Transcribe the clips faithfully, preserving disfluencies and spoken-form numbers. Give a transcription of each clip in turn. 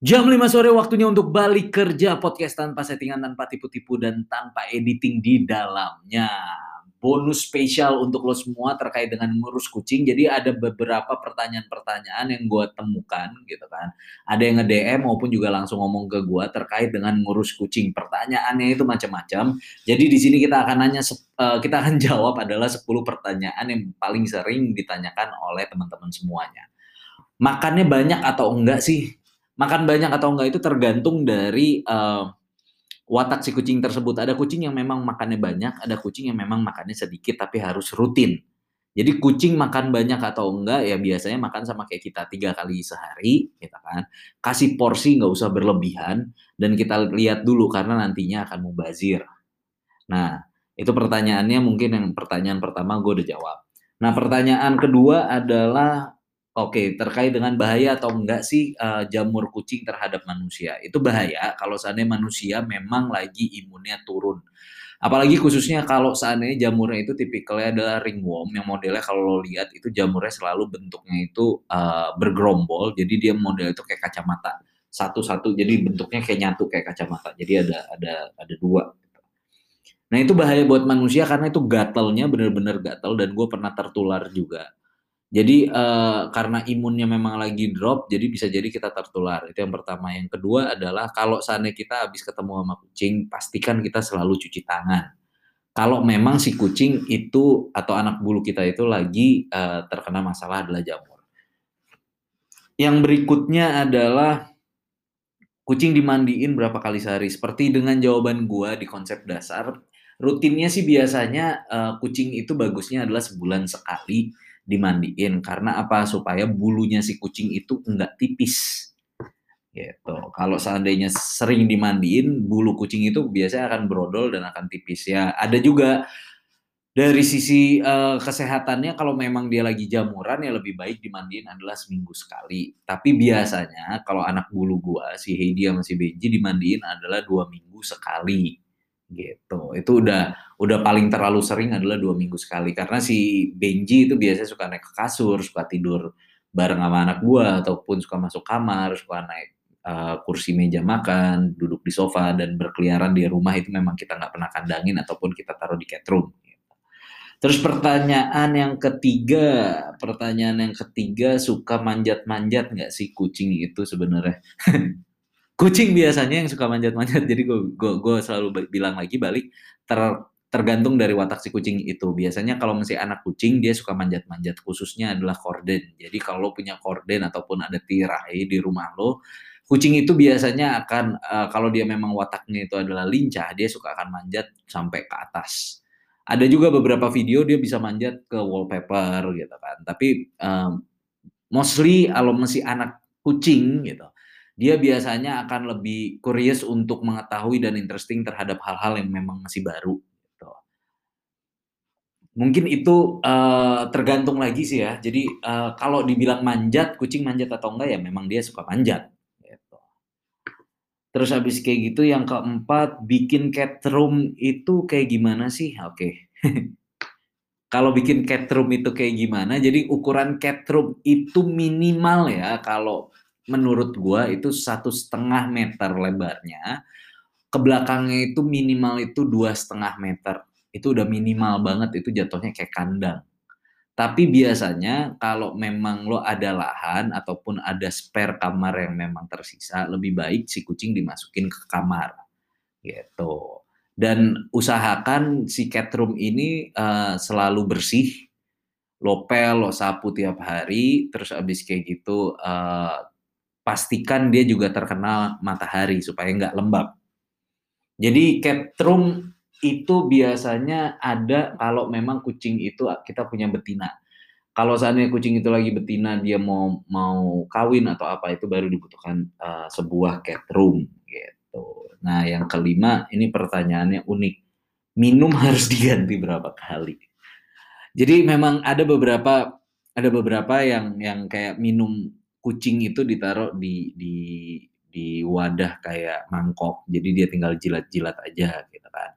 Jam lima sore waktunya untuk balik kerja, podcast tanpa settingan, tanpa tipu-tipu, dan tanpa editing di dalamnya. Bonus spesial untuk lo semua terkait dengan ngurus kucing. Jadi ada beberapa pertanyaan-pertanyaan yang gue temukan gitu kan. Ada yang nge-D M maupun juga langsung ngomong ke gue terkait dengan ngurus kucing. Pertanyaannya itu macam-macam. Jadi di sini kita akan nanya, uh, kita akan jawab adalah sepuluh pertanyaan yang paling sering ditanyakan oleh teman-teman semuanya. Makannya banyak atau enggak sih? Makan banyak atau enggak itu tergantung dari uh, watak si kucing tersebut. Ada kucing yang memang makannya banyak, ada kucing yang memang makannya sedikit tapi harus rutin. Jadi kucing makan banyak atau enggak ya biasanya makan sama kayak kita tiga kali sehari, gitu kan. Kasih porsi nggak usah berlebihan dan kita lihat dulu karena nantinya akan mubazir. Nah itu pertanyaannya mungkin yang pertanyaan pertama gue udah jawab. Nah pertanyaan kedua adalah oke, terkait dengan bahaya atau enggak sih uh, jamur kucing terhadap manusia? Itu bahaya kalau seandainya manusia memang lagi imunnya turun. Apalagi khususnya kalau seandainya jamurnya itu tipikalnya adalah ringworm, yang modelnya kalau lo lihat itu jamurnya selalu bentuknya itu uh, bergerombol, jadi dia modelnya itu kayak kacamata satu-satu, jadi bentuknya kayak nyatu kayak kacamata, jadi ada ada ada dua. Nah itu bahaya buat manusia karena itu gatalnya bener-bener gatal dan gue pernah tertular juga. Jadi uh, karena imunnya memang lagi drop, jadi bisa jadi kita tertular. Itu yang pertama. Yang kedua adalah kalau seandainya kita habis ketemu sama kucing, pastikan kita selalu cuci tangan. Kalau memang si kucing itu atau anak bulu kita itu lagi uh, terkena masalah adalah jamur. Yang berikutnya adalah kucing dimandiin berapa kali sehari. Seperti dengan jawaban gua di konsep dasar, rutinnya sih biasanya uh, kucing itu bagusnya adalah sebulan sekali dimandiin. Karena apa? Supaya bulunya si kucing itu enggak tipis. Gitu. Kalau seandainya sering dimandiin, bulu kucing itu biasanya akan brodol dan akan tipis ya. Ada juga dari sisi uh, kesehatannya kalau memang dia lagi jamuran ya lebih baik dimandiin adalah seminggu sekali. Tapi biasanya kalau anak bulu gua si Heidi sama si Benji dimandiin adalah dua minggu sekali gitu. Itu udah udah paling terlalu sering adalah dua minggu sekali karena si Benji itu biasanya suka naik ke kasur, suka tidur bareng sama anak gua ataupun suka masuk kamar, suka naik uh, kursi meja makan, duduk di sofa dan berkeliaran di rumah itu memang kita nggak pernah kandangin ataupun kita taruh di cat room. Terus pertanyaan yang ketiga, pertanyaan yang ketiga suka manjat-manjat nggak sih kucing itu sebenarnya? Kucing biasanya yang suka manjat-manjat, jadi gue gue gue selalu bilang lagi balik ter, tergantung dari watak si kucing itu. Biasanya kalau masih anak kucing dia suka manjat-manjat, khususnya adalah korden. Jadi kalau lo punya korden ataupun ada tirai di rumah lo, kucing itu biasanya akan uh, kalau dia memang wataknya itu adalah lincah, dia suka akan manjat sampai ke atas. Ada juga beberapa video dia bisa manjat ke wallpaper gitu kan. Tapi um, mostly kalau masih anak kucing gitu, dia biasanya akan lebih curious untuk mengetahui dan interesting terhadap hal-hal yang memang masih baru. Gitu. Mungkin itu uh, tergantung lagi sih ya. Jadi uh, kalau dibilang manjat, kucing manjat atau enggak ya memang dia suka manjat. Gitu. Terus habis kayak gitu yang keempat, bikin cat room itu kayak gimana sih? Oke. Okay. Kalau bikin cat room itu kayak gimana? Jadi ukuran cat room itu minimal ya kalau menurut gua itu satu setengah meter lebarnya. Ke belakangnya itu minimal itu dua setengah meter. Itu udah minimal banget, itu jatuhnya kayak kandang. Tapi biasanya kalau memang lo ada lahan ataupun ada spare kamar yang memang tersisa, lebih baik si kucing dimasukin ke kamar gitu. Dan usahakan si cat room ini uh, selalu bersih, lo pel, lo sapu tiap hari, terus abis kayak gitu uh, pastikan dia juga terkena matahari supaya nggak lembab. Jadi cat room itu biasanya ada kalau memang kucing itu kita punya betina. Kalau seandainya kucing itu lagi betina, dia mau mau kawin atau apa itu baru dibutuhkan uh, sebuah cat room gitu. Nah, yang kelima ini pertanyaannya unik. Minum harus diganti berapa kali? Jadi memang ada beberapa ada beberapa yang yang kayak minum kucing itu ditaruh di di di wadah kayak mangkok. Jadi dia tinggal jilat-jilat aja gitu kan.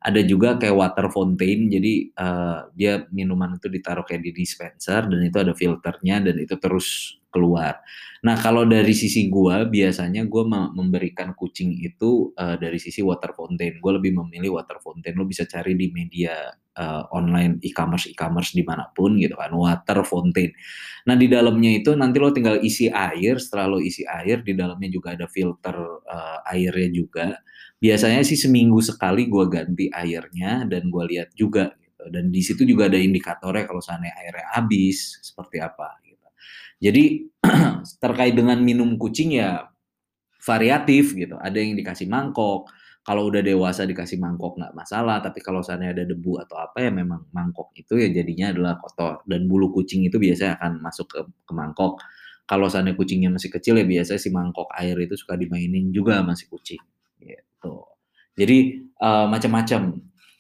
Ada juga kayak water fountain, jadi uh, dia minuman itu ditaruh kayak di dispenser dan itu ada filternya dan itu terus keluar. Nah kalau dari sisi gua biasanya gua memberikan kucing itu uh, dari sisi water fountain. Gua lebih memilih water fountain. Lo bisa cari di media uh, online e-commerce e-commerce dimanapun gitu kan, water fountain. Nah di dalamnya itu nanti lo tinggal isi air. Setelah lo isi air, di dalamnya juga ada filter uh, airnya juga. Biasanya sih seminggu sekali gue ganti airnya dan gue lihat juga gitu. Dan di situ juga ada indikatornya kalau seandainya airnya habis seperti apa gitu. Jadi terkait dengan minum kucing ya variatif gitu. Ada yang dikasih mangkok. Kalau udah dewasa dikasih mangkok nggak masalah. Tapi kalau seandainya ada debu atau apa ya memang mangkok itu ya jadinya adalah kotor. Dan bulu kucing itu biasanya akan masuk ke, ke mangkok. Kalau seandainya kucingnya masih kecil ya biasanya si mangkok air itu suka dimainin juga sama si kucing. Gitu. Jadi uh, macam-macam.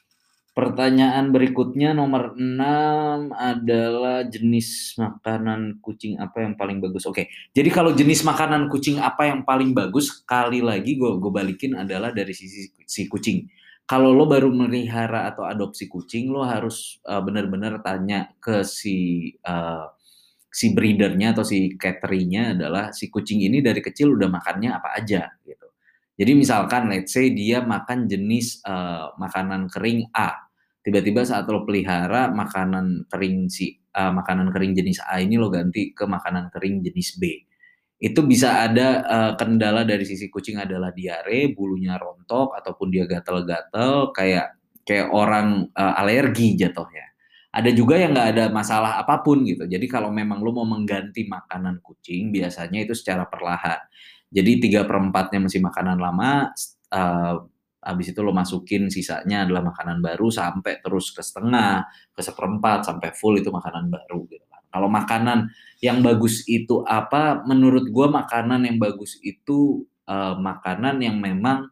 Pertanyaan berikutnya nomor enam adalah jenis makanan kucing apa yang paling bagus. Oke, jadi kalau jenis makanan kucing apa yang paling bagus, kali lagi gue gue balikin adalah dari sisi si kucing. Kalau lo baru melihara atau adopsi kucing, lo harus uh, benar-benar tanya ke si uh, si breedernya atau si cattery-nya adalah si kucing ini dari kecil udah makannya apa aja gitu. Jadi misalkan let's say dia makan jenis uh, makanan kering A. Tiba-tiba saat lo pelihara makanan kering si uh, makanan kering jenis A ini lo ganti ke makanan kering jenis B. Itu bisa ada uh, kendala dari sisi kucing adalah diare, bulunya rontok ataupun dia gatal-gatal kayak kayak orang uh, alergi jatuhnya. Ada juga yang nggak ada masalah apapun gitu. Jadi kalau memang lo mau mengganti makanan kucing, biasanya itu secara perlahan. Jadi tiga per empatnya masih makanan lama, uh, habis itu lo masukin sisanya adalah makanan baru sampai terus ke setengah, ke seperempat, sampai full itu makanan baru gitu kan. Kalau makanan yang bagus itu apa? Menurut gue makanan yang bagus itu uh, makanan yang memang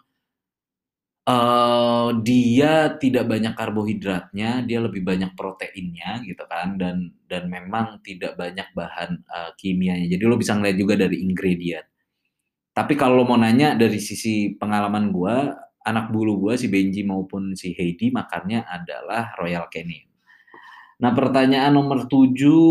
uh, dia tidak banyak karbohidratnya, dia lebih banyak proteinnya gitu kan, dan dan memang tidak banyak bahan uh, kimianya. Jadi lo bisa ngeliat juga dari ingredient. Tapi kalau lo mau nanya dari sisi pengalaman gue, anak bulu gue si Benji maupun si Heidi makannya adalah Royal Canin. Nah pertanyaan nomor tujuh,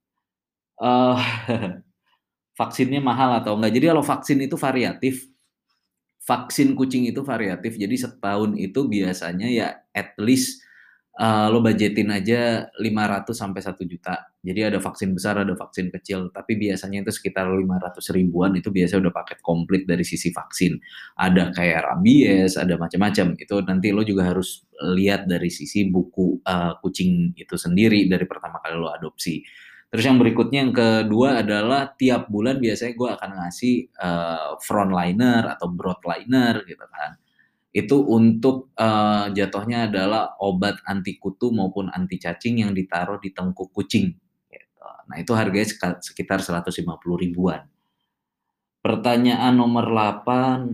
uh, vaksinnya mahal atau enggak? Jadi kalau vaksin itu variatif. Vaksin kucing itu variatif. Jadi setahun itu biasanya ya at least uh, lo budgetin aja lima ratus sampai satu juta. Jadi ada vaksin besar, ada vaksin kecil. Tapi biasanya itu sekitar lima ratus ribuan itu biasanya udah paket komplit dari sisi vaksin. Ada kayak rabies, ada macam-macam. Itu nanti lo juga harus lihat dari sisi buku uh, kucing itu sendiri dari pertama kali lo adopsi. Terus yang berikutnya yang kedua adalah tiap bulan biasanya gue akan ngasih uh, frontliner atau broadliner gitu kan. Itu untuk uh, jatuhnya adalah obat anti kutu maupun anti cacing yang ditaruh di tengkuk kucing. Gitu. Nah itu harganya sekitar seratus lima puluh ribuan. Pertanyaan nomor delapan,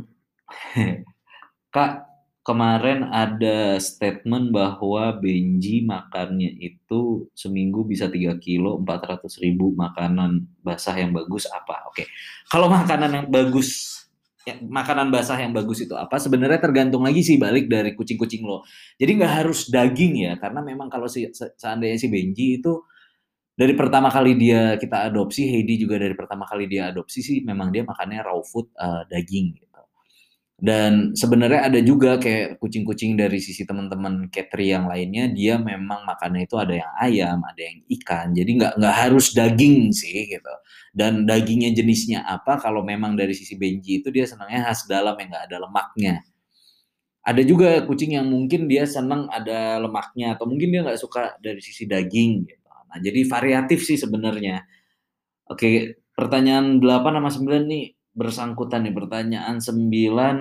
Kak, kemarin ada statement bahwa Benji makannya itu seminggu bisa tiga kilo, empat ratus ribu makanan basah yang bagus apa? Oke, kalau makanan yang bagus, ya, makanan basah yang bagus itu apa? Sebenarnya tergantung lagi sih balik dari kucing-kucing lo. Jadi nggak harus daging ya, karena memang kalau si, seandainya si Benji itu dari pertama kali dia kita adopsi, Heidi juga dari pertama kali dia adopsi sih memang dia makannya raw food uh, daging. Dan sebenarnya ada juga kayak kucing-kucing dari sisi teman-teman cattery yang lainnya, dia memang makannya itu ada yang ayam, ada yang ikan. Jadi nggak nggak harus daging sih gitu. Dan dagingnya jenisnya apa? Kalau memang dari sisi Benji itu dia senangnya khas dalam yang nggak ada lemaknya. Ada juga kucing yang mungkin dia senang ada lemaknya atau mungkin dia nggak suka dari sisi daging gitu. Nah jadi variatif sih sebenarnya. Oke, pertanyaan delapan sama sembilan nih bersangkutan nih. Pertanyaan sembilan,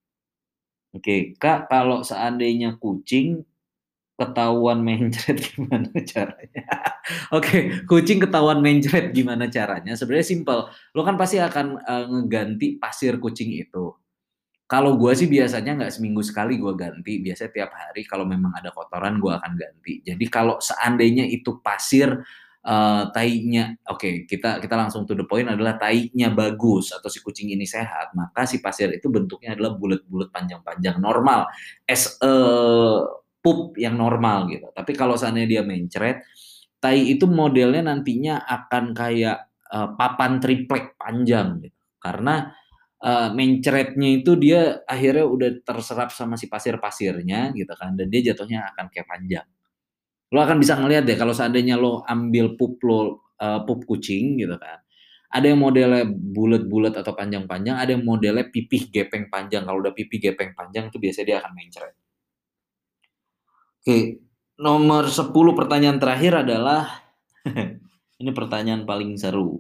oke, Kak, kalau seandainya kucing ketahuan mencret gimana caranya? Oke, kucing ketahuan mencret gimana caranya? Sebenarnya simpel. Lo kan pasti akan uh, ngeganti pasir kucing itu. Kalau gue sih biasanya nggak seminggu sekali gue ganti. Biasanya tiap hari kalau memang ada kotoran gue akan ganti. Jadi kalau seandainya itu pasir uh, tainya, oke okay, kita kita langsung to the point adalah tainya bagus atau si kucing ini sehat, maka si pasir itu bentuknya adalah bulat-bulat panjang-panjang normal. As a pup yang normal gitu. Tapi kalau seandainya dia mencret, tai itu modelnya nantinya akan kayak uh, papan triplek panjang gitu. Karena uh, mencretnya itu dia akhirnya udah terserap sama si pasir-pasirnya gitu kan, dan dia jatuhnya akan kayak panjang. Lo akan bisa ngelihat deh kalau seandainya lo ambil pup lo, uh, pup kucing gitu kan. Ada yang modelnya bulat-bulat atau panjang-panjang, ada yang modelnya pipih gepeng panjang. Kalau udah pipih gepeng panjang itu biasanya dia akan mencret. Oke, nomor sepuluh pertanyaan terakhir adalah ini pertanyaan paling seru.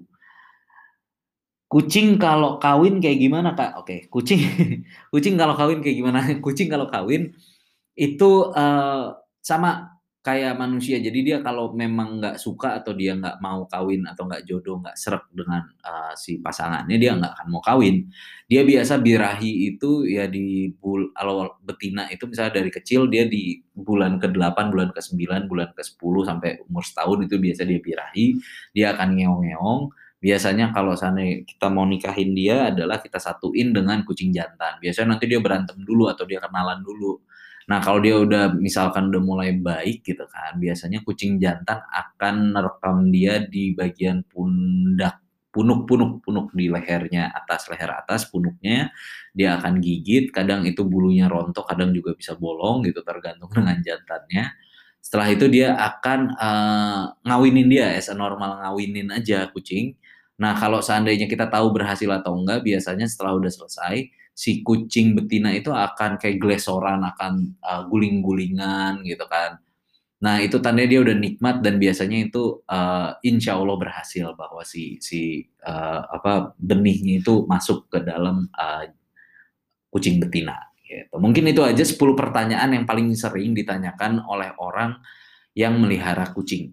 Kucing kalau kawin kayak gimana, Kak? Oke, kucing kucing kalau kawin kayak gimana? Kucing kalau kawin itu uh, sama kayak manusia. Jadi dia kalau memang nggak suka atau dia nggak mau kawin atau nggak jodoh, nggak srek dengan uh, si pasangannya, dia nggak akan mau kawin. Dia biasa birahi itu ya di bul kalau betina itu misalnya dari kecil dia di bulan ke delapan, bulan ke sembilan, bulan ke sepuluh sampai umur setahun itu biasa dia birahi, dia akan ngeong-ngeong. Biasanya kalau sana kita mau nikahin dia adalah kita satuin dengan kucing jantan. Biasanya nanti dia berantem dulu atau dia kenalan dulu. Nah, kalau dia udah misalkan udah mulai baik gitu kan, biasanya kucing jantan akan nerekam dia di bagian pundak, punuk-punuk, punuk di lehernya atas, leher atas, punuknya, dia akan gigit, kadang itu bulunya rontok, kadang juga bisa bolong gitu, tergantung dengan jantannya. Setelah itu dia akan uh, ngawinin dia, as a normal ngawinin aja kucing. Nah, kalau seandainya kita tahu berhasil atau enggak, biasanya setelah udah selesai, si kucing betina itu akan kayak glesoran, akan uh, guling-gulingan gitu kan. Nah, itu tandanya dia udah nikmat dan biasanya itu uh, insya Allah berhasil bahwa si si uh, apa benihnya itu masuk ke dalam uh, kucing betina. Gitu. Mungkin itu aja sepuluh pertanyaan yang paling sering ditanyakan oleh orang yang melihara kucing.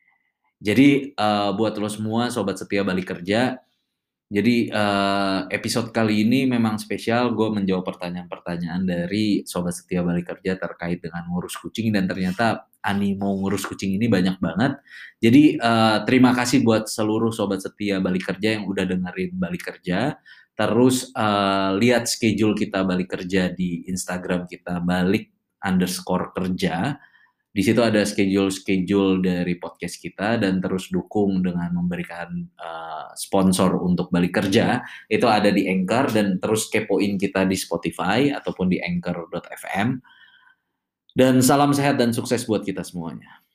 Jadi uh, buat lo semua sobat setia balik kerja, jadi uh, episode kali ini memang spesial, gue menjawab pertanyaan-pertanyaan dari Sobat Setia Balik Kerja terkait dengan ngurus kucing, dan ternyata animo ngurus kucing ini banyak banget. Jadi uh, terima kasih buat seluruh Sobat Setia Balik Kerja yang udah dengerin Balik Kerja. Terus uh, lihat schedule kita Balik Kerja di Instagram kita, balik underscore kerja. Di situ ada schedule-schedule dari podcast kita, dan terus dukung dengan memberikan uh, sponsor untuk balik kerja. Itu ada di Anchor, dan terus kepoin kita di Spotify ataupun di anchor dot f m. Dan salam sehat dan sukses buat kita semuanya.